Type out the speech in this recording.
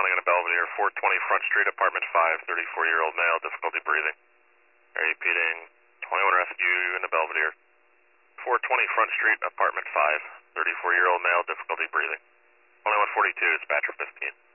calling in a Belvedere, 420 Front Street, apartment 5, 34-year-old male, difficulty breathing. Repeating, 21 rescue in the Belvedere, 420 Front Street, apartment 5, 34-year-old male, difficulty breathing. 2142, dispatcher 15.